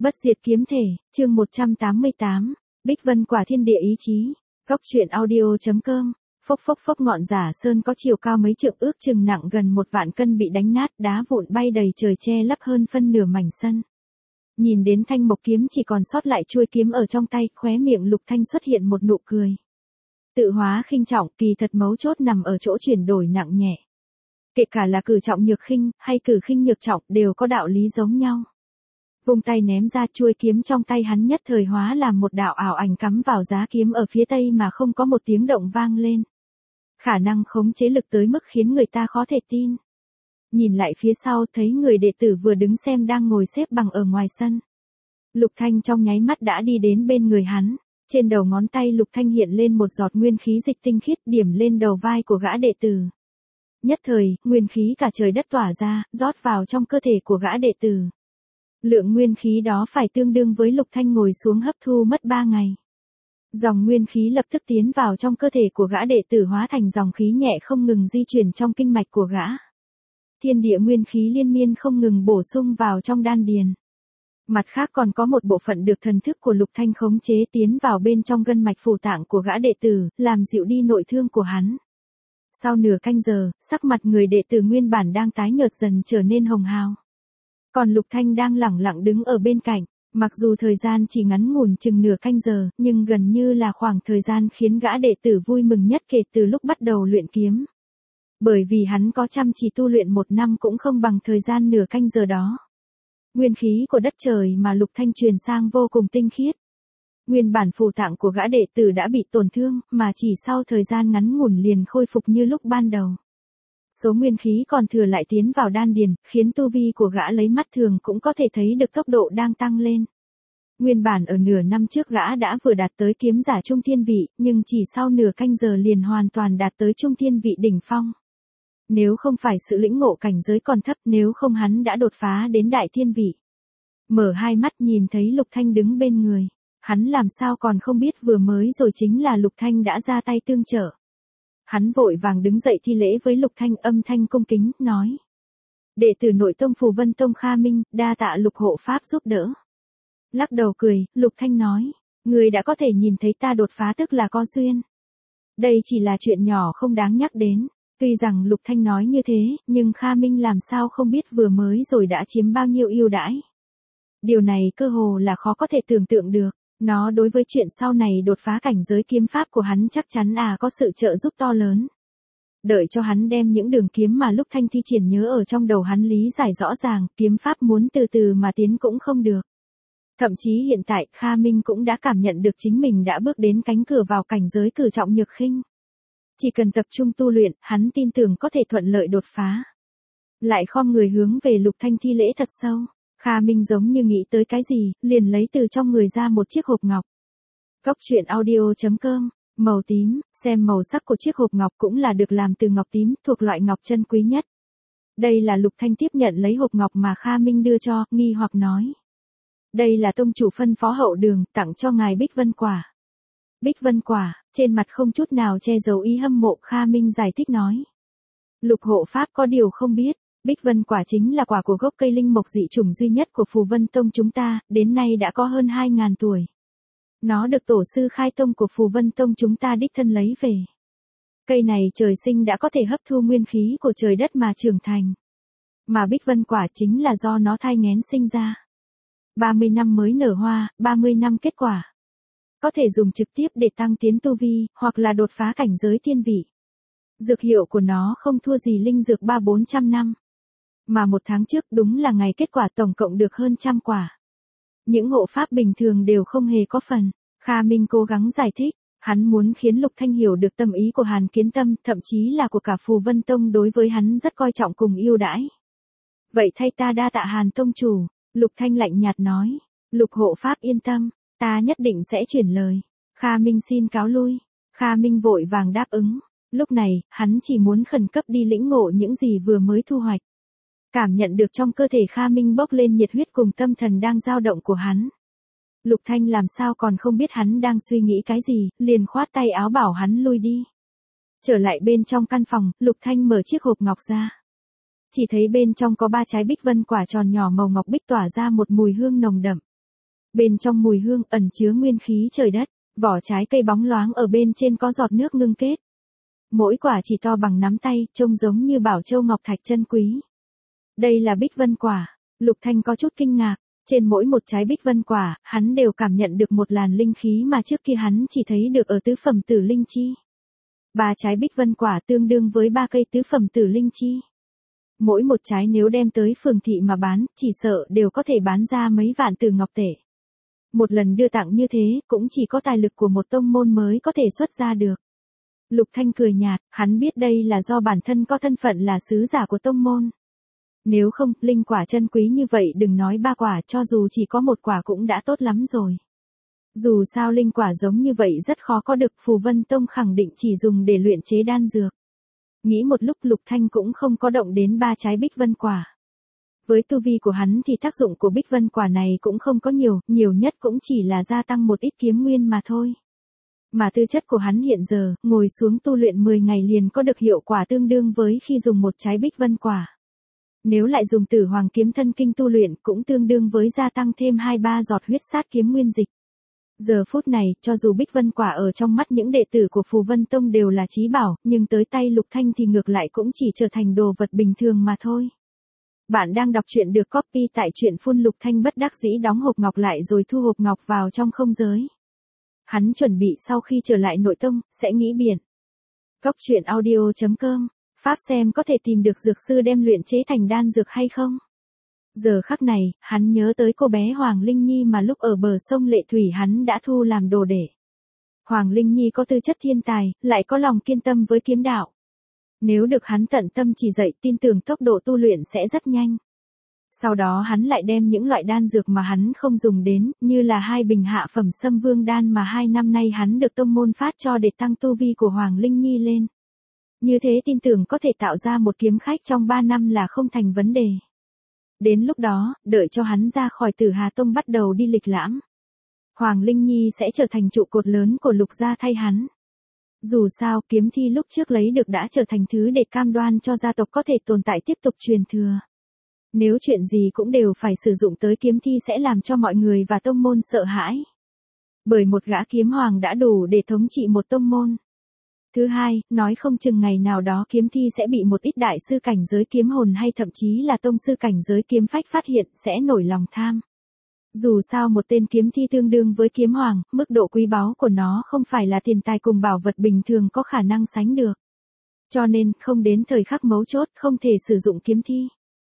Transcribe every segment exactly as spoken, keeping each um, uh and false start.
Bất diệt kiếm thể, chương một trăm tám mươi tám, Bích Vân quả thiên địa ý chí. Góc truyện audio.com. Phốc phốc phốc, ngọn giả sơn có chiều cao mấy trượng, ước chừng nặng gần một vạn cân bị đánh nát, đá vụn bay đầy trời, che lấp hơn phân nửa mảnh sân. Nhìn đến thanh mộc kiếm chỉ còn sót lại chuôi kiếm ở trong tay, khóe miệng Lục Thanh xuất hiện một nụ cười. Tự hóa khinh trọng, kỳ thật mấu chốt nằm ở chỗ chuyển đổi nặng nhẹ. Kể cả là cử trọng nhược khinh, hay cử khinh nhược trọng, đều có đạo lý giống nhau. Vung tay ném ra, chuôi kiếm trong tay hắn nhất thời hóa làm một đạo ảo ảnh cắm vào giá kiếm ở phía tây mà không có một tiếng động vang lên. Khả năng khống chế lực tới mức khiến người ta khó thể tin. Nhìn lại phía sau thấy người đệ tử vừa đứng xem đang ngồi xếp bằng ở ngoài sân. Lục Thanh trong nháy mắt đã đi đến bên người hắn. Trên đầu ngón tay Lục Thanh hiện lên một giọt nguyên khí dịch tinh khiết, điểm lên đầu vai của gã đệ tử. Nhất thời, nguyên khí cả trời đất tỏa ra, rót vào trong cơ thể của gã đệ tử. Lượng nguyên khí đó phải tương đương với Lục Thanh ngồi xuống hấp thu mất ba ngày. Dòng nguyên khí lập tức tiến vào trong cơ thể của gã đệ tử, hóa thành dòng khí nhẹ không ngừng di chuyển trong kinh mạch của gã. Thiên địa nguyên khí liên miên không ngừng bổ sung vào trong đan điền. Mặt khác còn có một bộ phận được thần thức của Lục Thanh khống chế tiến vào bên trong gân mạch phủ tạng của gã đệ tử, làm dịu đi nội thương của hắn. Sau nửa canh giờ, sắc mặt người đệ tử nguyên bản đang tái nhợt dần trở nên hồng hào. Còn Lục Thanh đang lẳng lặng đứng ở bên cạnh, mặc dù thời gian chỉ ngắn ngủn chừng nửa canh giờ, nhưng gần như là khoảng thời gian khiến gã đệ tử vui mừng nhất kể từ lúc bắt đầu luyện kiếm. Bởi vì hắn có chăm chỉ tu luyện một năm cũng không bằng thời gian nửa canh giờ đó. Nguyên khí của đất trời mà Lục Thanh truyền sang vô cùng tinh khiết. Nguyên bản phù tạng của gã đệ tử đã bị tổn thương, mà chỉ sau thời gian ngắn ngủn liền khôi phục như lúc ban đầu. Số nguyên khí còn thừa lại tiến vào đan điền, khiến tu vi của gã lấy mắt thường cũng có thể thấy được tốc độ đang tăng lên. Nguyên bản ở nửa năm trước gã đã vừa đạt tới kiếm giả trung thiên vị, nhưng chỉ sau nửa canh giờ liền hoàn toàn đạt tới trung thiên vị đỉnh phong. Nếu không phải sự lĩnh ngộ cảnh giới còn thấp, nếu không hắn đã đột phá đến đại thiên vị. Mở hai mắt nhìn thấy Lục Thanh đứng bên người, hắn làm sao còn không biết vừa mới rồi chính là Lục Thanh đã ra tay tương trợ. Hắn vội vàng đứng dậy thi lễ với Lục Thanh, âm thanh cung kính, nói. Đệ tử nội tông Phù Vân Tông Kha Minh, đa tạ Lục hộ pháp giúp đỡ. Lắc đầu cười, Lục Thanh nói, người đã có thể nhìn thấy ta đột phá tức là có duyên. Đây chỉ là chuyện nhỏ không đáng nhắc đến. Tuy rằng Lục Thanh nói như thế, nhưng Kha Minh làm sao không biết vừa mới rồi đã chiếm bao nhiêu ưu đãi. Điều này cơ hồ là khó có thể tưởng tượng được. Nó đối với chuyện sau này đột phá cảnh giới kiếm pháp của hắn chắc chắn à có sự trợ giúp to lớn. Đợi cho hắn đem những đường kiếm mà Lục Thanh thi triển nhớ ở trong đầu hắn lý giải rõ ràng, kiếm pháp muốn từ từ mà tiến cũng không được. Thậm chí hiện tại Kha Minh cũng đã cảm nhận được chính mình đã bước đến cánh cửa vào cảnh giới cử trọng nhược khinh. Chỉ cần tập trung tu luyện, hắn tin tưởng có thể thuận lợi đột phá. Lại khom người hướng về Lục Thanh thi lễ thật sâu. Kha Minh giống như nghĩ tới cái gì, liền lấy từ trong người ra một chiếc hộp ngọc. Góc truyện audio.com, màu tím, xem màu sắc của chiếc hộp ngọc cũng là được làm từ ngọc tím, thuộc loại ngọc chân quý nhất. Đây là Lục Thanh tiếp nhận lấy hộp ngọc mà Kha Minh đưa cho, nghi hoặc nói. Đây là tông chủ phân phó hậu đường, tặng cho ngài Bích Vân quả. Bích Vân quả, trên mặt không chút nào che giấu ý hâm mộ, Kha Minh giải thích nói. Lục hộ pháp có điều không biết. Bích Vân quả chính là quả của gốc cây linh mộc dị chủng duy nhất của Phù Vân Tông chúng ta, đến nay đã có hơn hai ngàn tuổi. Nó được tổ sư khai tông của Phù Vân Tông chúng ta đích thân lấy về. Cây này trời sinh đã có thể hấp thu nguyên khí của trời đất mà trưởng thành. Mà Bích Vân quả chính là do nó thai nghén sinh ra. ba mươi năm mới nở hoa, ba mươi năm kết quả. Có thể dùng trực tiếp để tăng tiến tu vi, hoặc là đột phá cảnh giới thiên vị. Dược hiệu của nó không thua gì linh dược ba bốn trăm năm. Mà một tháng trước đúng là ngày kết quả tổng cộng được hơn trăm quả. Những hộ pháp bình thường đều không hề có phần. Kha Minh cố gắng giải thích, hắn muốn khiến Lục Thanh hiểu được tâm ý của Hàn Kiến Tâm, thậm chí là của cả Phù Vân Tông đối với hắn rất coi trọng cùng yêu đãi. Vậy thay ta đa tạ Hàn Tông chủ, Lục Thanh lạnh nhạt nói, Lục hộ pháp yên tâm, ta nhất định sẽ chuyển lời. Kha Minh xin cáo lui. Kha Minh vội vàng đáp ứng. Lúc này, hắn chỉ muốn khẩn cấp đi lĩnh ngộ những gì vừa mới thu hoạch. Cảm nhận được trong cơ thể Kha Minh bốc lên nhiệt huyết cùng tâm thần đang dao động của hắn. Lục Thanh làm sao còn không biết hắn đang suy nghĩ cái gì, liền khoát tay áo bảo hắn lui đi. Trở lại bên trong căn phòng, Lục Thanh mở chiếc hộp ngọc ra. Chỉ thấy bên trong có ba trái bích vân quả tròn nhỏ màu ngọc bích tỏa ra một mùi hương nồng đậm. Bên trong mùi hương ẩn chứa nguyên khí trời đất, vỏ trái cây bóng loáng ở bên trên có giọt nước ngưng kết. Mỗi quả chỉ to bằng nắm tay, trông giống như bảo châu ngọc thạch chân quý. Đây là bích vân quả. Lục Thanh có chút kinh ngạc, trên mỗi một trái bích vân quả, hắn đều cảm nhận được một làn linh khí mà trước kia hắn chỉ thấy được ở tứ phẩm tử linh chi. Ba trái bích vân quả tương đương với ba cây tứ phẩm tử linh chi. Mỗi một trái nếu đem tới phường thị mà bán, chỉ sợ đều có thể bán ra mấy vạn tử ngọc tệ. Một lần đưa tặng như thế, cũng chỉ có tài lực của một tông môn mới có thể xuất ra được. Lục Thanh cười nhạt, hắn biết đây là do bản thân có thân phận là sứ giả của tông môn. Nếu không, linh quả chân quý như vậy đừng nói ba quả, cho dù chỉ có một quả cũng đã tốt lắm rồi. Dù sao linh quả giống như vậy rất khó có được, Phù Vân Tông khẳng định chỉ dùng để luyện chế đan dược. Nghĩ một lúc Lục Thanh cũng không có động đến ba trái bích vân quả. Với tu vi của hắn thì tác dụng của bích vân quả này cũng không có nhiều, nhiều nhất cũng chỉ là gia tăng một ít kiếm nguyên mà thôi. Mà tư chất của hắn hiện giờ, ngồi xuống tu luyện mười ngày liền có được hiệu quả tương đương với khi dùng một trái bích vân quả. Nếu lại dùng Tử Hoàng Kiếm Thân Kinh tu luyện cũng tương đương với gia tăng thêm hai ba giọt huyết sát kiếm nguyên dịch. Giờ phút này, cho dù bích vân quả ở trong mắt những đệ tử của Phù Vân Tông đều là chí bảo, nhưng tới tay Lục Thanh thì ngược lại cũng chỉ trở thành đồ vật bình thường mà thôi. Bạn đang đọc truyện được copy tại truyện phun. Lục Thanh bất đắc dĩ đóng hộp ngọc lại rồi thu hộp ngọc vào trong không giới. Hắn chuẩn bị sau khi trở lại nội tông, sẽ nghĩ biển. Cốc truyện audio chấm com, pháp xem có thể tìm được dược sư đem luyện chế thành đan dược hay không. Giờ khắc này, hắn nhớ tới cô bé Hoàng Linh Nhi mà lúc ở bờ sông Lệ Thủy hắn đã thu làm đồ để. Hoàng Linh Nhi có tư chất thiên tài, lại có lòng kiên tâm với kiếm đạo. Nếu được hắn tận tâm chỉ dạy, tin tưởng tốc độ tu luyện sẽ rất nhanh. Sau đó hắn lại đem những loại đan dược mà hắn không dùng đến, như là hai bình hạ phẩm Sâm Vương đan mà hai năm nay hắn được tông môn phát cho để tăng tu vi của Hoàng Linh Nhi lên. Như thế tin tưởng có thể tạo ra một kiếm khách trong ba năm là không thành vấn đề. Đến lúc đó, đợi cho hắn ra khỏi Tử Hà Tông bắt đầu đi lịch lãm. Hoàng Linh Nhi sẽ trở thành trụ cột lớn của Lục gia thay hắn. Dù sao, kiếm thi lúc trước lấy được đã trở thành thứ để cam đoan cho gia tộc có thể tồn tại tiếp tục truyền thừa. Nếu chuyện gì cũng đều phải sử dụng tới kiếm thi sẽ làm cho mọi người và tông môn sợ hãi. Bởi một gã kiếm hoàng đã đủ để thống trị một tông môn. Thứ hai, nói không chừng ngày nào đó kiếm thi sẽ bị một ít đại sư cảnh giới kiếm hồn hay thậm chí là tông sư cảnh giới kiếm phách phát hiện sẽ nổi lòng tham. Dù sao một tên kiếm thi tương đương với kiếm hoàng, mức độ quý báu của nó không phải là tiền tài cùng bảo vật bình thường có khả năng sánh được. Cho nên, không đến thời khắc mấu chốt không thể sử dụng kiếm thi.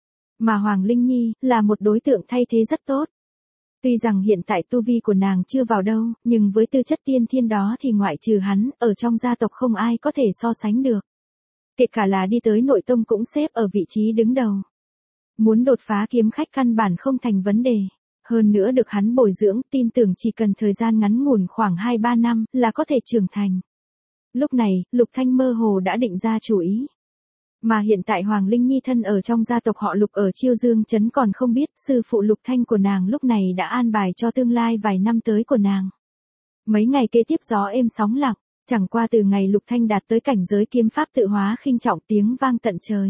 Mà Hoàng Linh Nhi là một đối tượng thay thế rất tốt. Tuy rằng hiện tại tu vi của nàng chưa vào đâu, nhưng với tư chất tiên thiên đó thì ngoại trừ hắn, ở trong gia tộc không ai có thể so sánh được. Kể cả là đi tới nội tông cũng xếp ở vị trí đứng đầu. Muốn đột phá kiếm khách căn bản không thành vấn đề. Hơn nữa được hắn bồi dưỡng, tin tưởng chỉ cần thời gian ngắn ngủn khoảng hai ba năm là có thể trưởng thành. Lúc này, Lục Thanh mơ hồ đã định ra chủ ý. Mà hiện tại Hoàng Linh Nhi thân ở trong gia tộc họ Lục ở Chiêu Dương Trấn còn không biết, sư phụ Lục Thanh của nàng lúc này đã an bài cho tương lai vài năm tới của nàng. Mấy ngày kế tiếp gió êm sóng lặng, chẳng qua từ ngày Lục Thanh đạt tới cảnh giới kiếm pháp tự hóa khinh trọng tiếng vang tận trời.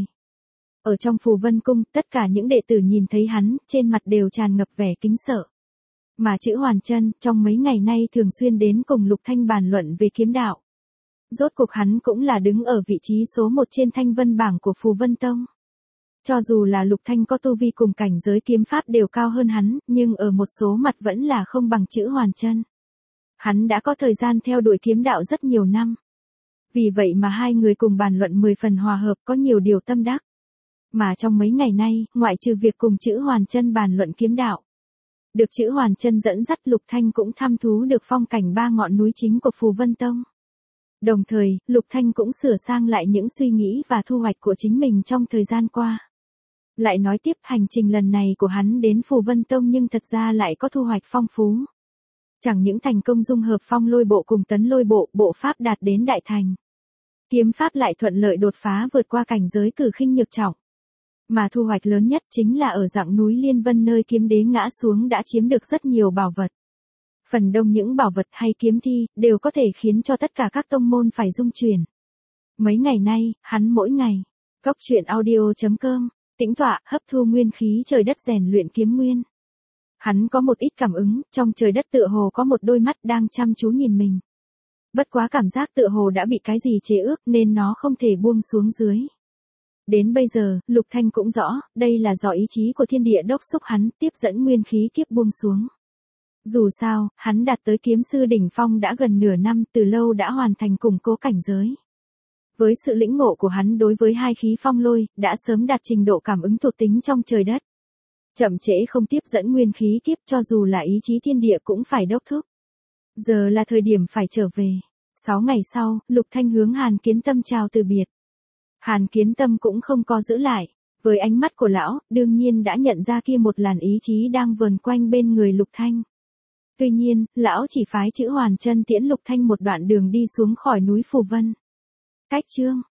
Ở trong Phù Vân Cung, tất cả những đệ tử nhìn thấy hắn, trên mặt đều tràn ngập vẻ kính sợ. Mà Chữ Hoàn Chân, trong mấy ngày nay thường xuyên đến cùng Lục Thanh bàn luận về kiếm đạo. Rốt cuộc hắn cũng là đứng ở vị trí số một trên thanh vân bảng của Phù Vân Tông. Cho dù là Lục Thanh có tu vi cùng cảnh giới kiếm pháp đều cao hơn hắn, nhưng ở một số mặt vẫn là không bằng Chữ Hoàn Chân. Hắn đã có thời gian theo đuổi kiếm đạo rất nhiều năm. Vì vậy mà hai người cùng bàn luận mười phần hòa hợp, có nhiều điều tâm đắc. Mà trong mấy ngày nay, ngoại trừ việc cùng Chữ Hoàn Chân bàn luận kiếm đạo, được Chữ Hoàn Chân dẫn dắt, Lục Thanh cũng thăm thú được phong cảnh ba ngọn núi chính của Phù Vân Tông. Đồng thời, Lục Thanh cũng sửa sang lại những suy nghĩ và thu hoạch của chính mình trong thời gian qua. Lại nói tiếp, hành trình lần này của hắn đến Phù Vân Tông nhưng thật ra lại có thu hoạch phong phú. Chẳng những thành công dung hợp phong lôi bộ cùng tấn lôi bộ, bộ pháp đạt đến đại thành. Kiếm pháp lại thuận lợi đột phá vượt qua cảnh giới cử khinh nhược trọng. Mà thu hoạch lớn nhất chính là ở dặng núi Liên Vân nơi kiếm đế ngã xuống đã chiếm được rất nhiều bảo vật. Phần đông những bảo vật hay kiếm thi, đều có thể khiến cho tất cả các tông môn phải rung chuyển. Mấy ngày nay, hắn mỗi ngày, cốc truyện audio chấm com, tĩnh tọa, hấp thu nguyên khí trời đất rèn luyện kiếm nguyên. Hắn có một ít cảm ứng, trong trời đất tựa hồ có một đôi mắt đang chăm chú nhìn mình. Bất quá cảm giác tựa hồ đã bị cái gì chế ước nên nó không thể buông xuống dưới. Đến bây giờ, Lục Thanh cũng rõ, đây là do ý chí của thiên địa đốc xúc hắn tiếp dẫn nguyên khí kiếp buông xuống. Dù sao, hắn đạt tới kiếm sư đỉnh phong đã gần nửa năm, từ lâu đã hoàn thành củng cố cảnh giới. Với sự lĩnh ngộ của hắn đối với hai khí phong lôi, đã sớm đạt trình độ cảm ứng thuộc tính trong trời đất. Chậm trễ không tiếp dẫn nguyên khí kiếp cho dù là ý chí thiên địa cũng phải đốc thúc. Giờ là thời điểm phải trở về. Sáu ngày sau, Lục Thanh hướng Hàn Kiến Tâm chào từ biệt. Hàn Kiến Tâm cũng không có giữ lại. Với ánh mắt của lão, đương nhiên đã nhận ra kia một làn ý chí đang vờn quanh bên người Lục Thanh. Tuy nhiên, lão chỉ phái chữ Hoàn Chân tiễn Lục Thanh một đoạn đường đi xuống khỏi núi Phù Vân. Cách chương